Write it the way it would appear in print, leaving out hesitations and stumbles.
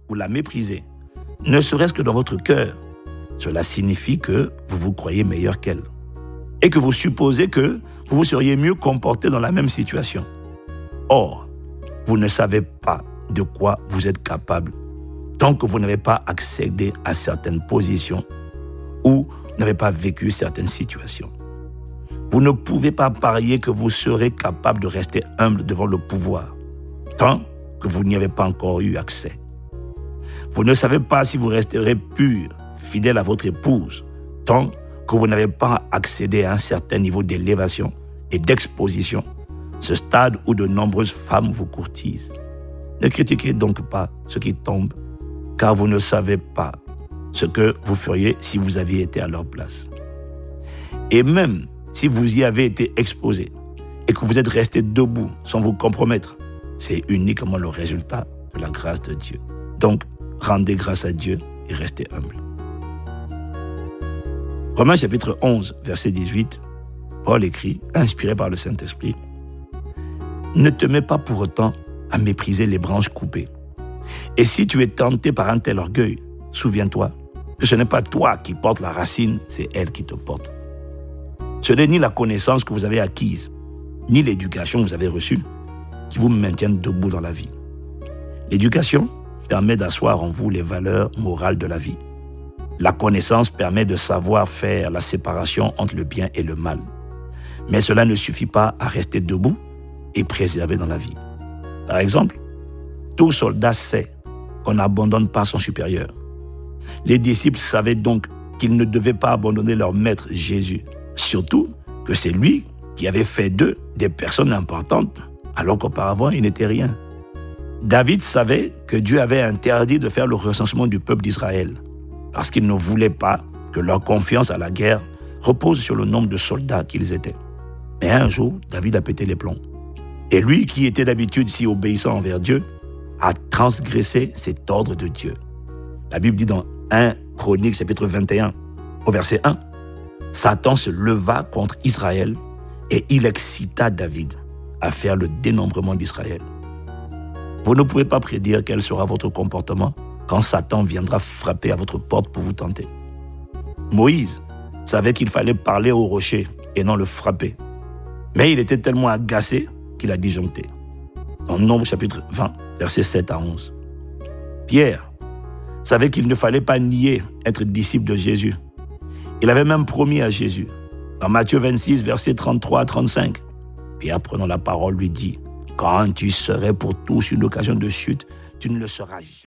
vous la méprisez, ne serait-ce que dans votre cœur, cela signifie que vous vous croyez meilleur qu'elle et que vous supposez que vous vous seriez mieux comporté dans la même situation. Or, vous ne savez pas de quoi vous êtes capable tant que vous n'avez pas accédé à certaines positions ou n'avez pas vécu certaines situations. Vous ne pouvez pas parier que vous serez capable de rester humble devant le pouvoir tant que vous n'y avez pas encore eu accès. Vous ne savez pas si vous resterez pur, fidèle à votre épouse, tant que vous n'avez pas accédé à un certain niveau d'élévation et d'exposition, ce stade où de nombreuses femmes vous courtisent. Ne critiquez donc pas ceux qui tombent, car vous ne savez pas ce que vous feriez si vous aviez été à leur place. Et même si vous y avez été exposé et que vous êtes resté debout sans vous compromettre, c'est uniquement le résultat de la grâce de Dieu. Donc, rendez grâce à Dieu et restez humble. Romains chapitre 11, verset 18, Paul écrit, inspiré par le Saint-Esprit, « Ne te mets pas pour autant à mépriser les branches coupées. Et si tu es tenté par un tel orgueil, souviens-toi que ce n'est pas toi qui portes la racine, c'est elle qui te porte. Ce n'est ni la connaissance que vous avez acquise, ni l'éducation que vous avez reçue qui vous maintiennent debout dans la vie. L'éducation permet d'asseoir en vous les valeurs morales de la vie. La connaissance permet de savoir faire la séparation entre le bien et le mal. Mais cela ne suffit pas à rester debout et préservé dans la vie. Par exemple, tout soldat sait qu'on n'abandonne pas son supérieur. Les disciples savaient donc qu'ils ne devaient pas abandonner leur maître Jésus, surtout que c'est lui qui avait fait d'eux des personnes importantes, alors qu'auparavant ils n'étaient rien. David savait que Dieu avait interdit de faire le recensement du peuple d'Israël, parce qu'il ne voulait pas que leur confiance à la guerre repose sur le nombre de soldats qu'ils étaient. Mais un jour, David a pété les plombs. Et lui, qui était d'habitude si obéissant envers Dieu, a transgressé cet ordre de Dieu. La Bible dit dans 1 Chroniques chapitre 21, au verset 1, « Satan se leva contre Israël et il excita David à faire le dénombrement d'Israël. » Vous ne pouvez pas prédire quel sera votre comportement quand Satan viendra frapper à votre porte pour vous tenter. Moïse savait qu'il fallait parler au rocher et non le frapper. Mais il était tellement agacé qu'il a disjoncté. Dans Nombre chapitre 20, versets 7 à 11. Pierre savait qu'il ne fallait pas nier être disciple de Jésus. Il avait même promis à Jésus. Dans Matthieu 26, versets 33 à 35, Pierre, prenant la parole, lui dit « Quand tu serais pour tous une occasion de chute, tu ne le seras jamais. »